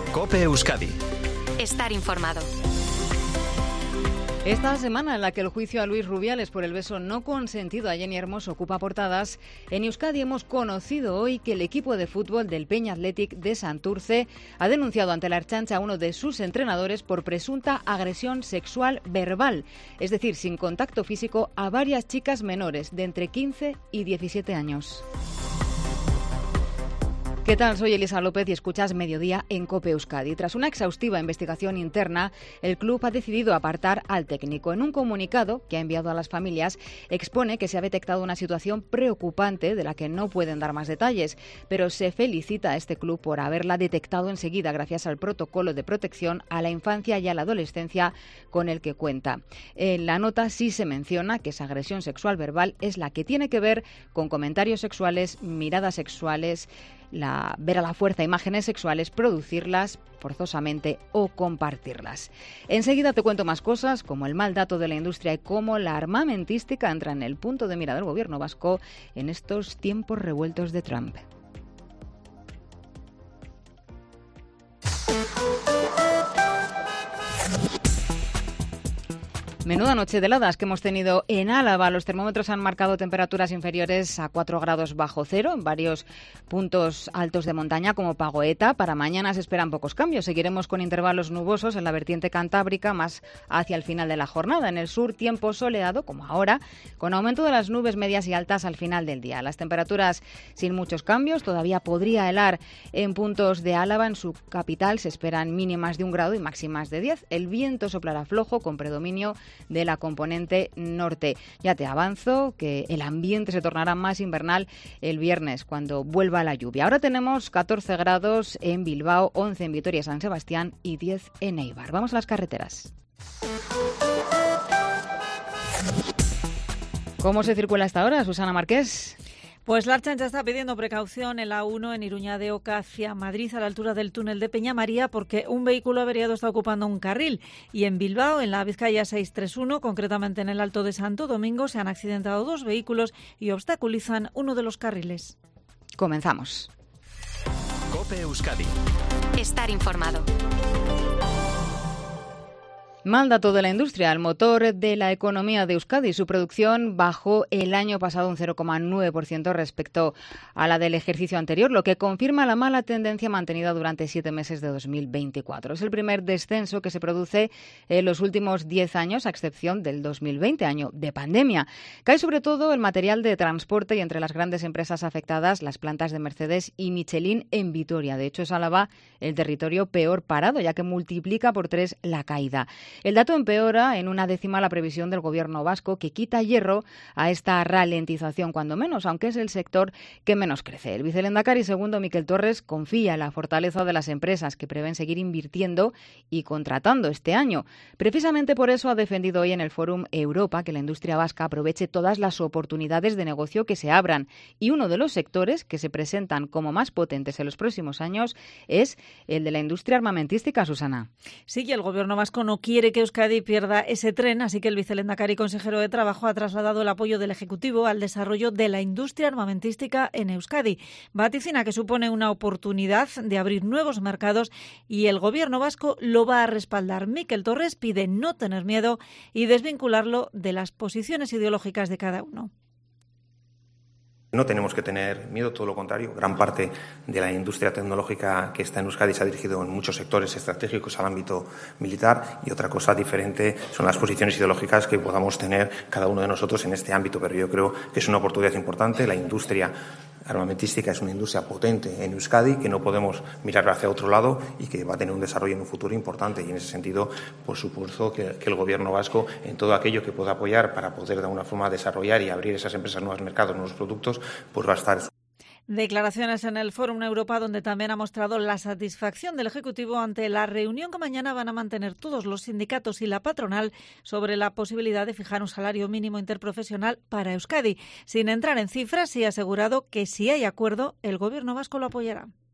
COPE Euskadi. Estar informado. Esta semana en la que el juicio a Luis Rubiales por el beso no consentido a Jenny Hermoso ocupa portadas, en Euskadi hemos conocido hoy que el equipo de fútbol del Peña Athletic de Santurce ha denunciado ante la Ertzaintza a uno de sus entrenadores por presunta agresión sexual verbal, es decir, sin contacto físico, a varias chicas menores de entre 15 y 17 años. ¿Qué tal? Soy Elisa López y escuchas Mediodía en COPE Euskadi. Tras una exhaustiva investigación interna, el club ha decidido apartar al técnico. En un comunicado que ha enviado a las familias, expone que se ha detectado una situación preocupante de la que no pueden dar más detalles, pero se felicita a este club por haberla detectado enseguida gracias al protocolo de protección a la infancia y a la adolescencia con el que cuenta. En la nota sí se menciona que esa agresión sexual verbal es la que tiene que ver con comentarios sexuales, miradas sexuales, ver a la fuerza imágenes sexuales, producirlas forzosamente o compartirlas. Enseguida te cuento más cosas, como el mal dato de la industria y cómo la armamentística entra en el punto de mira del gobierno vasco en estos tiempos revueltos de Trump. Menuda noche de heladas que hemos tenido en Álava. Los termómetros han marcado temperaturas inferiores a 4 grados bajo cero en varios puntos altos de montaña como Pagoeta. Para mañana se esperan pocos cambios. Seguiremos con intervalos nubosos en la vertiente cantábrica más hacia el final de la jornada. En el sur, tiempo soleado, como ahora, con aumento de las nubes medias y altas al final del día. Las temperaturas sin muchos cambios. Todavía podría helar en puntos de Álava. En su capital se esperan mínimas de 1 grado y máximas de 10. El viento soplará flojo con predominio de la componente norte. Ya te avanzo que el ambiente se tornará más invernal el viernes cuando vuelva la lluvia. Ahora tenemos 14 grados en Bilbao, 11 en Vitoria y San Sebastián y 10 en Eibar. Vamos a las carreteras. ¿Cómo se circula hasta ahora, Susana Márquez? Pues la Ertzaintza está pidiendo precaución en la A1 en Iruña de Oca hacia Madrid a la altura del túnel de Peñamaría porque un vehículo averiado está ocupando un carril. Y en Bilbao, en la Vizcaya 631, concretamente en el Alto de Santo Domingo, se han accidentado 2 vehículos y obstaculizan uno de los carriles. Comenzamos. COPE Euskadi. Estar informado. Mal dato de la industria, el motor de la economía de Euskadi. Su producción bajó el año pasado un 0,9% respecto a la del ejercicio anterior, lo que confirma la mala tendencia mantenida durante 7 meses de 2024. Es el primer descenso que se produce en los últimos 10 años, a excepción del 2020, año de pandemia. Cae sobre todo el material de transporte y entre las grandes empresas afectadas, las plantas de Mercedes y Michelin en Vitoria. De hecho, es Álava el territorio peor parado, ya que multiplica por 3 la caída. El dato empeora en 1/10 la previsión del gobierno vasco, que quita hierro a esta ralentización, cuando menos, aunque es el sector que menos crece. El vicelehendakari segundo, Miquel Torres, confía en la fortaleza de las empresas que prevén seguir invirtiendo y contratando este año. Precisamente por eso ha defendido hoy en el Fórum Europa que la industria vasca aproveche todas las oportunidades de negocio que se abran. Y uno de los sectores que se presentan como más potentes en los próximos años es el de la industria armamentística, Susana. Sí, y el gobierno vasco no quiere que Euskadi pierda ese tren, así que el vicelehendakari consejero de Trabajo ha trasladado el apoyo del Ejecutivo al desarrollo de la industria armamentística en Euskadi. Vaticina que supone una oportunidad de abrir nuevos mercados y el gobierno vasco lo va a respaldar. Miquel Torres pide no tener miedo y desvincularlo de las posiciones ideológicas de cada uno. No tenemos que tener miedo, todo lo contrario. Gran parte de la industria tecnológica que está en Euskadi se ha dirigido en muchos sectores estratégicos al ámbito militar y otra cosa diferente son las posiciones ideológicas que podamos tener cada uno de nosotros en este ámbito. Pero yo creo que es una oportunidad importante. La industria armamentística es una industria potente en Euskadi que no podemos mirar hacia otro lado y que va a tener un desarrollo en un futuro importante. Y en ese sentido, por supuesto, que el Gobierno vasco, en todo aquello que pueda apoyar para poder de alguna forma desarrollar y abrir esas empresas nuevos mercados, nuevos productos, pues va a estar. Declaraciones en el Fórum Europa, donde también ha mostrado la satisfacción del Ejecutivo ante la reunión que mañana van a mantener todos los sindicatos y la patronal sobre la posibilidad de fijar un salario mínimo interprofesional para Euskadi. Sin entrar en cifras, sí ha asegurado que si hay acuerdo, el Gobierno vasco lo apoyará.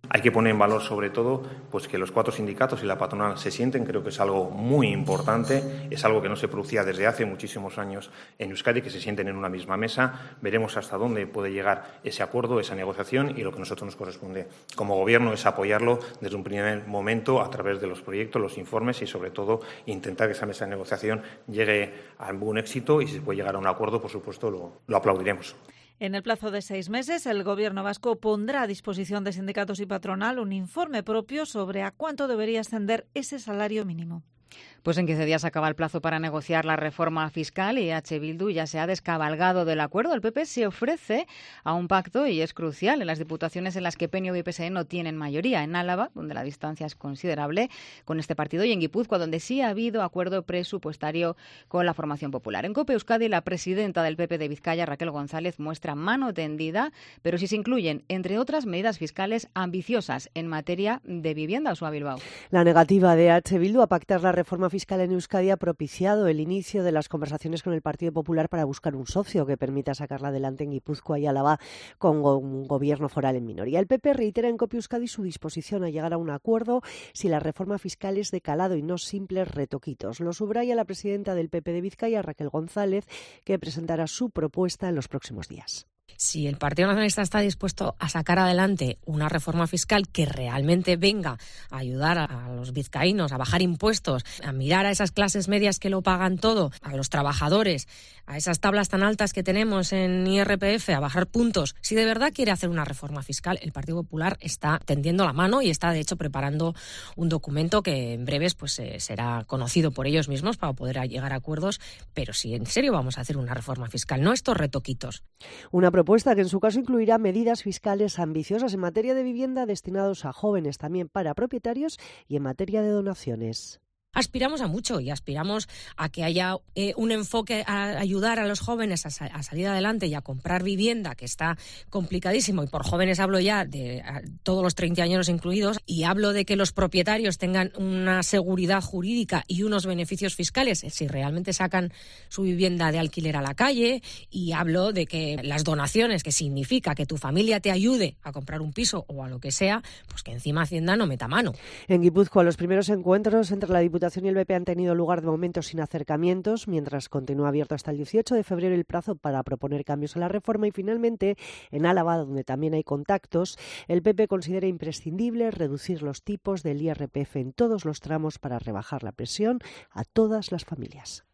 Hay que poner en valor, sobre todo, pues que los 4 sindicatos y la patronal se sienten. Creo que es algo muy importante. Es algo que no se producía desde hace muchísimos años en Euskadi, que se sienten en una misma mesa. Veremos hasta dónde puede llegar ese acuerdo, esa negociación, y lo que a nosotros nos corresponde como Gobierno es apoyarlo desde un primer momento a través de los proyectos, los informes y, sobre todo, intentar que esa mesa de negociación llegue a algún éxito, y si se puede llegar a un acuerdo, por supuesto, lo aplaudiremos. En el plazo de 6 meses, el Gobierno vasco pondrá a disposición de sindicatos y patronal un informe propio sobre a cuánto debería ascender ese salario mínimo. Pues en 15 días acaba el plazo para negociar la reforma fiscal y H. Bildu ya se ha descabalgado del acuerdo. El PP se ofrece a un pacto y es crucial en las diputaciones en las que PNV y PSE no tienen mayoría. En Álava, donde la distancia es considerable con este partido, y en Guipúzcoa, donde sí ha habido acuerdo presupuestario con la formación popular. En COPE Euskadi, la presidenta del PP de Vizcaya, Raquel González, muestra mano tendida, pero sí se incluyen, entre otras, medidas fiscales ambiciosas en materia de vivienda. Usua Bilbao. La negativa de H. Bildu a pactar la reforma fiscal en Euskadi ha propiciado el inicio de las conversaciones con el Partido Popular para buscar un socio que permita sacarla adelante en Guipúzcoa y Álava con un gobierno foral en minoría. El PP reitera en COPE Euskadi su disposición a llegar a un acuerdo si la reforma fiscal es de calado y no simples retoquitos. Lo subraya la presidenta del PP de Vizcaya, Raquel González, que presentará su propuesta en los próximos días. Si el Partido Nacionalista está dispuesto a sacar adelante una reforma fiscal que realmente venga a ayudar a los vizcaínos a bajar impuestos, a mirar a esas clases medias que lo pagan todo, a los trabajadores, a esas tablas tan altas que tenemos en IRPF, a bajar puntos, si de verdad quiere hacer una reforma fiscal, el Partido Popular está tendiendo la mano y está, de hecho, preparando un documento que en breves pues será conocido por ellos mismos para poder llegar a acuerdos. Pero si en serio vamos a hacer una reforma fiscal, no estos retoquitos. Una propuesta que en su caso incluirá medidas fiscales ambiciosas en materia de vivienda destinados a jóvenes, también para propietarios, y en materia de donaciones. Aspiramos a mucho y aspiramos a que haya un enfoque a ayudar a los jóvenes a salir adelante y a comprar vivienda, que está complicadísimo, y por jóvenes hablo ya de todos los 30 años incluidos, y hablo de que los propietarios tengan una seguridad jurídica y unos beneficios fiscales si realmente sacan su vivienda de alquiler a la calle, y hablo de que las donaciones, que significa que tu familia te ayude a comprar un piso o a lo que sea, pues que encima Hacienda no meta mano. En Guipúzcoa, los primeros encuentros entre la Diputación y el BP han tenido lugar de momento sin acercamientos, mientras continúa abierto hasta el 18 de febrero el plazo para proponer cambios a la reforma. Y finalmente, en Álava, donde también hay contactos, el PP considera imprescindible reducir los tipos del IRPF en todos los tramos para rebajar la presión a todas las familias.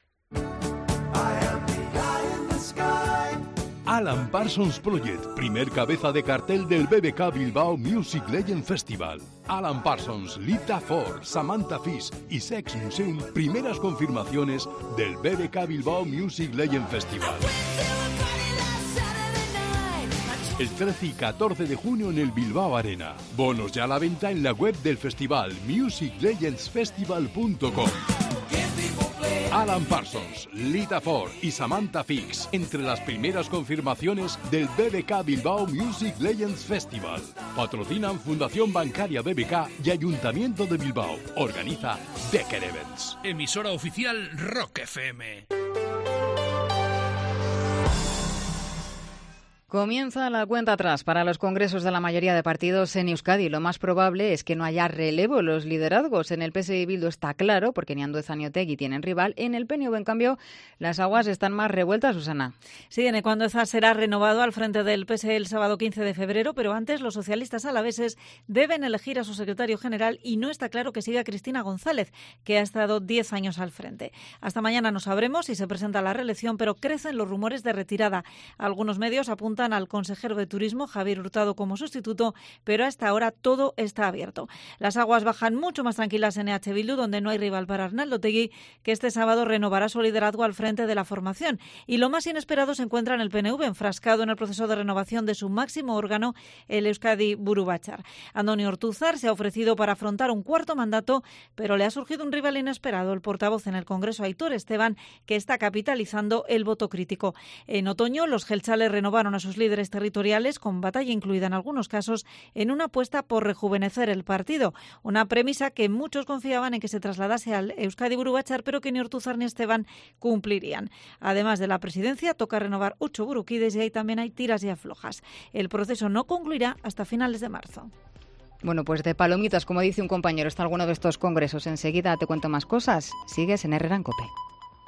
Alan Parsons Project, primer cabeza de cartel del BBK Bilbao Music Legend Festival. Alan Parsons, Lita Ford, Samantha Fish y Sex Museum, primeras confirmaciones del BBK Bilbao Music Legend Festival. El 13 y 14 de junio en el Bilbao Arena. Bonos ya a la venta en la web del festival, musiclegendsfestival.com. Alan Parsons, Lita Ford y Samantha Fix, entre las primeras confirmaciones del BBK Bilbao Music Legends Festival. Patrocinan Fundación Bancaria BBK y Ayuntamiento de Bilbao. Organiza Becker Events. Emisora oficial Rock FM. Comienza la cuenta atrás para los congresos de la mayoría de partidos en Euskadi. Lo más probable es que no haya relevo en los liderazgos. En el PSE y Bildu está claro, porque ni Andueza ni Otegi tienen rival. En el PNV, en cambio, las aguas están más revueltas, Susana. Sí, Eneco Andueza será renovado al frente del PSE el sábado 15 de febrero, pero antes los socialistas alaveses deben elegir a su secretario general y no está claro que siga Cristina González, que ha estado 10 años al frente. Hasta mañana no sabremos si se presenta la reelección, pero crecen los rumores de retirada. Algunos medios apuntan al consejero de Turismo, Javier Hurtado, como sustituto, pero hasta ahora todo está abierto. Las aguas bajan mucho más tranquilas en EH Bildu, donde no hay rival para Arnaldo Otegi, que este sábado renovará su liderazgo al frente de la formación. Y lo más inesperado se encuentra en el PNV, enfrascado en el proceso de renovación de su máximo órgano, el Euskadi Buru Batzar. Andoni Ortuzar se ha ofrecido para afrontar un cuarto mandato, pero le ha surgido un rival inesperado, el portavoz en el Congreso, Aitor Esteban, que está capitalizando el voto crítico. En otoño, los geltzales renovaron a sus líderes territoriales, con batalla incluida en algunos casos, en una apuesta por rejuvenecer el partido. Una premisa que muchos confiaban en que se trasladase al Euskadi Buru Batzar, pero que ni Ortuzar ni Esteban cumplirían. Además de la presidencia, toca renovar 8 burukides y ahí también hay tiras y aflojas. El proceso no concluirá hasta finales de marzo. Bueno, pues de palomitas, como dice un compañero, está alguno de estos congresos. Enseguida te cuento más cosas. Sigues en Herrera en COPE.